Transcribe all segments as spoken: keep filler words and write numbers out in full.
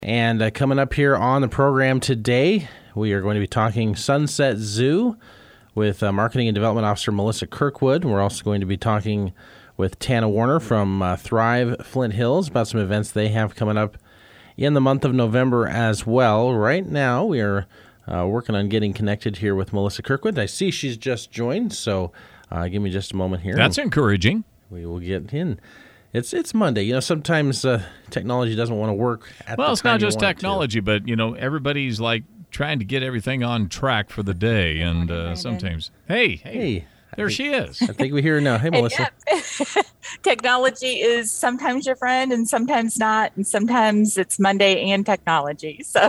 And uh, coming up here on the program today, we are going to be talking Sunset Zoo with uh, Marketing and Development Officer Melissa Kirkwood. We're also going to be talking with Tana Warner from uh, Thrive Flint Hills about some events they have coming up in the month of November as well. Right now, we are uh, working on getting connected here with Melissa Kirkwood. I see she's just joined, so uh, give me just a moment here. That's encouraging. We will get in. It's it's Monday. You know, sometimes uh, technology doesn't want to work at well, the it's time not you just want it technology, to. but, you know, everybody's like trying to get everything on track for the day. And uh, sometimes, hey, hey, Hey, there I she think- is. I think we hear her now. Hey, Melissa. Yep. Technology is sometimes your friend and sometimes not. And sometimes it's Monday and technology. So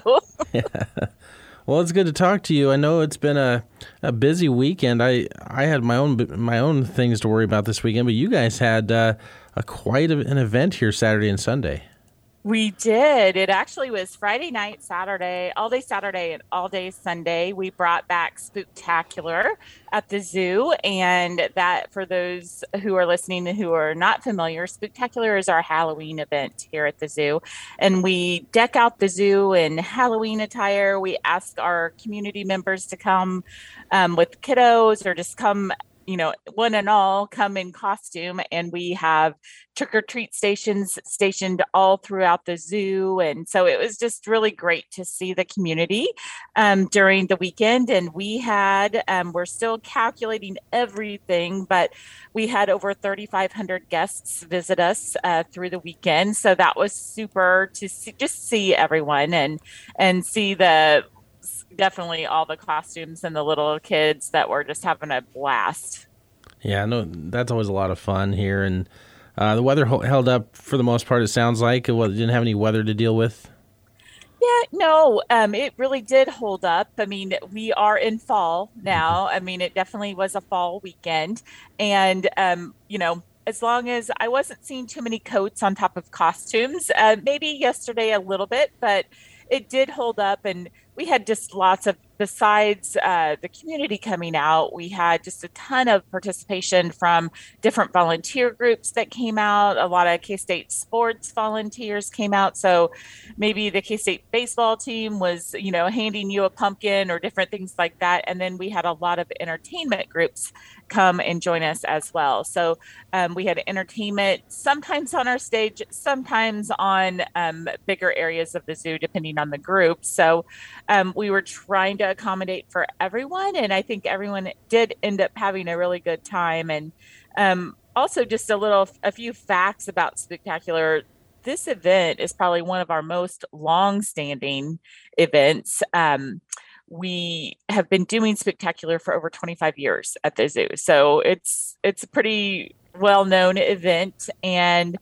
Well, it's good to talk to you. I know it's been a, a busy weekend. I I had my own my own things to worry about this weekend, but you guys had uh, a quite a, an event here Saturday and Sunday. we did. It actually was Friday night, Saturday, all day Saturday and all day Sunday. We brought back Spooktacular at the zoo. And that, for those who are listening and who are not familiar, Spooktacular is our Halloween event here at the zoo. And we deck out the zoo in Halloween attire. We ask our community members to come um, with kiddos or just come, you know, one and all come in costume, and we have trick or treat stations stationed all throughout the zoo. And so it was just really great to see the community um, during the weekend. And we had, um, we're still calculating everything, but we had over thirty-five hundred guests visit us uh, through the weekend. So that was super to see, just see everyone and, and see the, definitely all the costumes and the little kids that were just having a blast. Yeah, no, that's always a lot of fun here, and uh, the weather ho- held up for the most part. It sounds like it didn't have any weather to deal with. Yeah, no, um, it really did hold up. I mean, we are in fall now. I mean, it definitely was a fall weekend, and um, you know, as long as I wasn't seeing too many coats on top of costumes, uh, maybe yesterday a little bit, but it did hold up. And we had just lots of, besides uh, the community coming out, we had just a ton of participation from different volunteer groups that came out. A lot of K-State sports volunteers came out. So maybe the K-State baseball team was, you know, handing you a pumpkin or different things like that. And then we had a lot of entertainment groups come and join us as well. So um, we had entertainment sometimes on our stage, sometimes on um, bigger areas of the zoo, depending on the group. So um, we were trying to accommodate for everyone. And I think everyone did end up having a really good time. And um, also just a little, a few facts about Spooktacular. This event is probably one of our most long-standing events. Um, we have been doing Spooktacular for over twenty-five years at the zoo. So it's, it's a pretty well-known event. And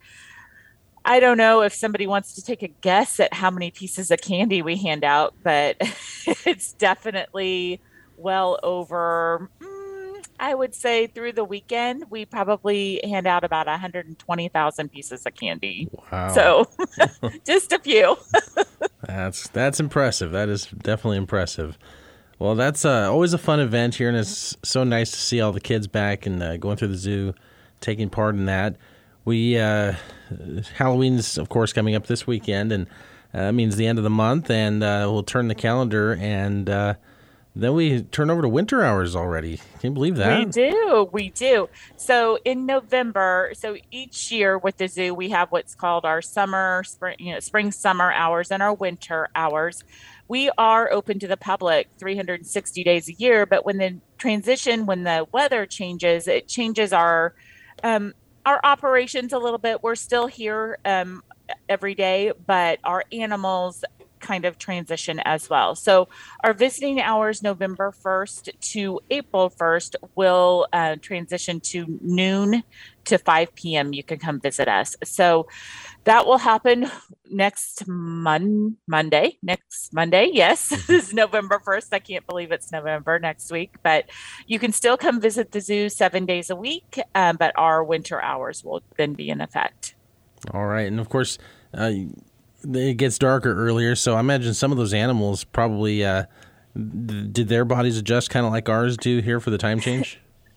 I don't know if somebody wants to take a guess at how many pieces of candy we hand out, but it's definitely well over, mm, I would say through the weekend, we probably hand out about one hundred twenty thousand pieces of candy. Wow. So just a few. That's that's impressive. That is definitely impressive. Well, that's uh, always a fun event here, and it's so nice to see all the kids back and uh, going through the zoo, taking part in that. We uh, Halloween's, of course, coming up this weekend, and uh, that means the end of the month, and uh, we'll turn the calendar, and uh, then we turn over to winter hours already. Can you believe that? We do. We do. So in November, so each year with the zoo, we have what's called our summer, spring, you know, spring, summer hours and our winter hours. We are open to the public three hundred sixty days a year, but when the transition, when the weather changes, it changes our, um, our operations a little bit. We're still here um, every day, but our animals kind of transition as well. So our visiting hours, November first to April first, will uh, transition to noon to five p.m. You can come visit us. So that will happen next mon- Monday, next Monday. Yes, this is November first. I can't believe it's November next week, but you can still come visit the zoo seven days a week, um, but our winter hours will then be in effect. All right. And of course, uh, it gets darker earlier, so I imagine some of those animals probably, uh, did their bodies adjust kind of like ours do here for the time change?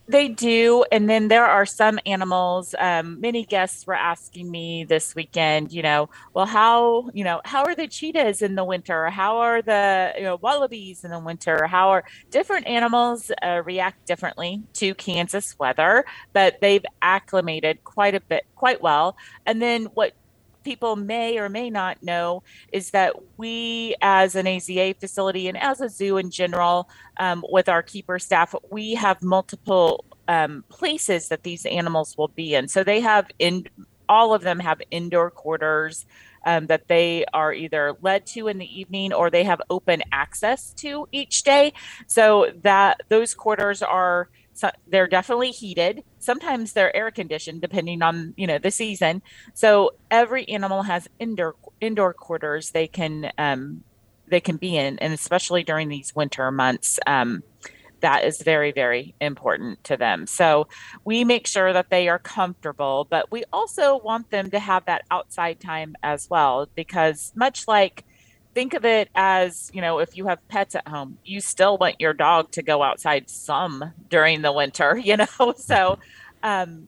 They do. And then there are some animals. Um, many guests were asking me this weekend, you know, well, how, you know, how are the cheetahs in the winter? How are the, you know, wallabies in the winter? How are different animals uh, react differently to Kansas weather, but they've acclimated quite a bit, quite well. And then what people may or may not know is that we, as an A Z A facility and as a zoo in general, um, with our keeper staff, we have multiple um, places that these animals will be in. So they have in all of them have indoor quarters um, that they are either led to in the evening or they have open access to each day. So that those quarters are so they're definitely heated. Sometimes they're air conditioned depending on, you know, the season. So every animal has indoor indoor quarters they can um, they can be in, and especially during these winter months, um, that is very, very important to them. So we make sure that they are comfortable, but we also want them to have that outside time as well, because much like think of it as, you know, if you have pets at home, you still want your dog to go outside some during the winter, you know? So um,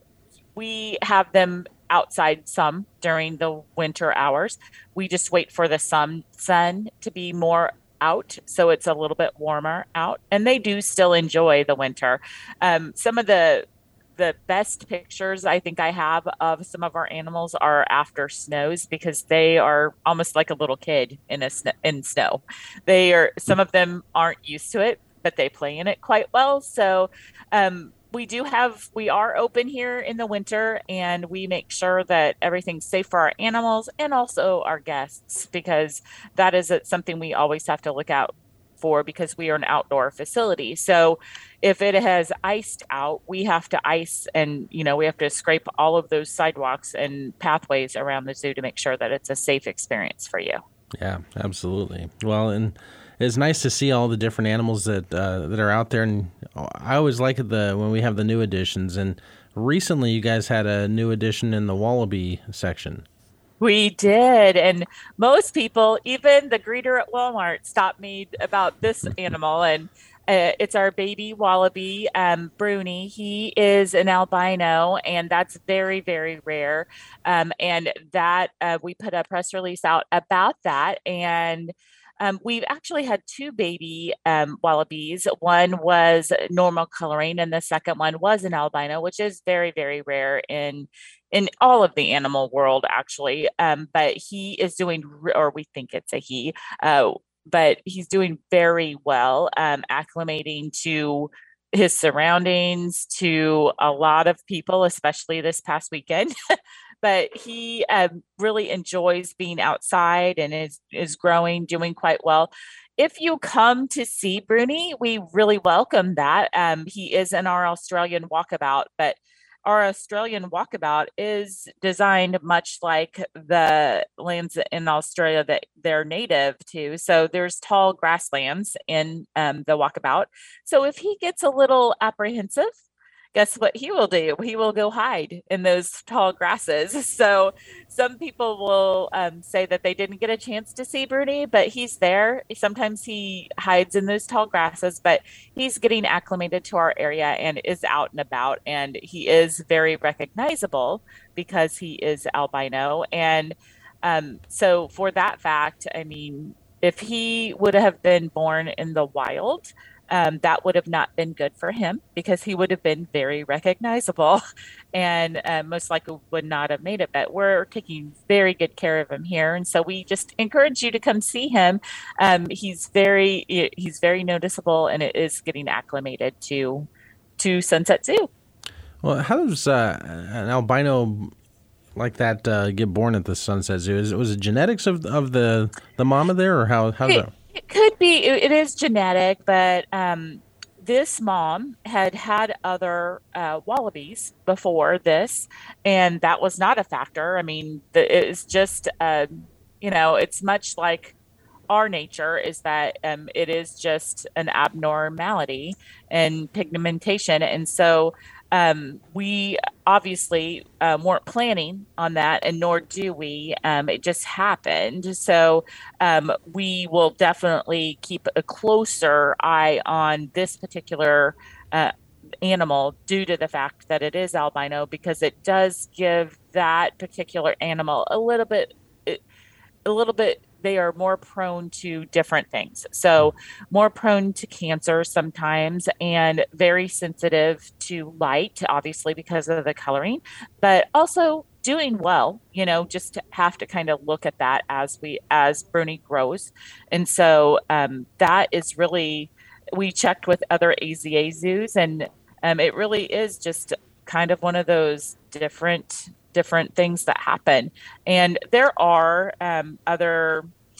we have them outside some during the winter hours. We just wait for the sun, sun to be more out, so it's a little bit warmer out, and they do still enjoy the winter. Um, some of the the best pictures I think I have of some of our animals are after snows, because they are almost like a little kid in a sn- in snow. They are some of them aren't used to it, but they play in it quite well. So um, we do have we are open here in the winter, and we make sure that everything's safe for our animals and also our guests, because that is something we always have to look out for, because we are an outdoor facility. So if it has iced out, we have to ice, and you know we have to scrape all of those sidewalks and pathways around the zoo to make sure that it's a safe experience for you. Yeah, absolutely. Well, and it's nice to see all the different animals that uh, that are out there, and I always like it the when we have the new additions. And recently, you guys had a new addition in the wallaby section. We did. And most people, even the greeter at Walmart, stopped me about this animal. And uh, it's our baby wallaby, um, Bruni. He is an albino, and that's very, very rare. Um, and that uh, we put a press release out about that. And um, we've actually had two baby um, wallabies. One was normal coloring, and the second one was an albino, which is very, very rare in in all of the animal world, actually. Um, but he is doing, or we think it's a he, uh, but he's doing very well, um, acclimating to his surroundings, to a lot of people, especially this past weekend. But he um, really enjoys being outside and is is growing, doing quite well. If you come to see Bruni, we really welcome that. Um, he is in our Australian walkabout, but our Australian walkabout is designed much like the lands in Australia that they're native to. So there's tall grasslands in um, the walkabout. So if he gets a little apprehensive, guess what he will do? He will go hide in those tall grasses. So some people will um, say that they didn't get a chance to see Bruni, but he's there. Sometimes he hides in those tall grasses, but he's getting acclimated to our area and is out and about. And he is very recognizable because he is albino. And um, so for that fact, I mean, if he would have been born in the wild, um, that would have not been good for him, because he would have been very recognizable and uh, most likely would not have made it. But we're taking very good care of him here. And so we just encourage you to come see him. Um, he's very, he's very noticeable, and it is getting acclimated to, to Sunset Zoo. Well, how does uh, an albino like that uh, get born at the Sunset Zoo? Is it, was it genetics of of the, the mama there, or how how's that? It could be. It is genetic, but um, this mom had had other uh, wallabies before this, and that was not a factor. I mean, the, it's just, uh, you know, it's much like our nature is that um, it is just an abnormality in pigmentation. And so um, we obviously um, weren't planning on that, and nor do we. Um, it just happened. So um, we will definitely keep a closer eye on this particular uh, animal due to the fact that it is albino, because it does give that particular animal a little bit, a little bit, they are more prone to different things. So more prone to cancer sometimes, and very sensitive to light, obviously because of the coloring, but also doing well, you know, just to have to kind of look at that as we, as Bruni grows. And so um, that is really, we checked with other A Z A zoos, and um, it really is just kind of one of those different, different things that happen. And there are um, other,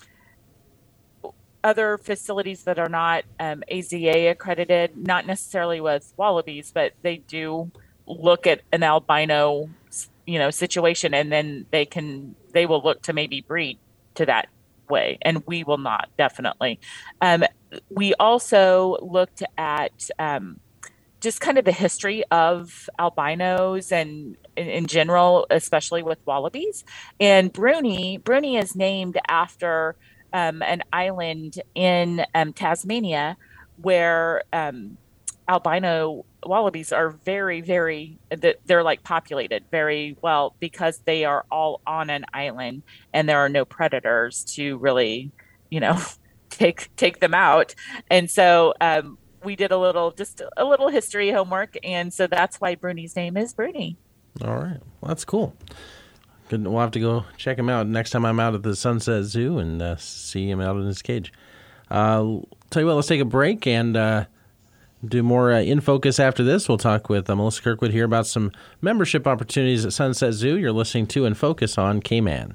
other facilities that are not um, A Z A accredited, not necessarily with wallabies, but they do look at an albino, you know, situation, and then they can, they will look to maybe breed to that way, and we will not, definitely. Um, we also looked at um, just kind of the history of albinos and in, in general, especially with wallabies. And Bruni, Bruni is named after um, an island in um, Tasmania where um, albino wallabies are very, very, they're like populated very well, because they are all on an island and there are no predators to really, you know, take, take them out. And so um, we did a little, just a little history homework. And so that's why Bruni's name is Bruni. All right. Well, that's cool. Good. We'll have to go check him out next time I'm out at the Sunset Zoo and uh, see him out in his cage. Uh, tell you what, let's take a break and uh, do more uh, In Focus after this. We'll talk with uh, Melissa Kirkwood here about some membership opportunities at Sunset Zoo. You're listening to In Focus on K-Man.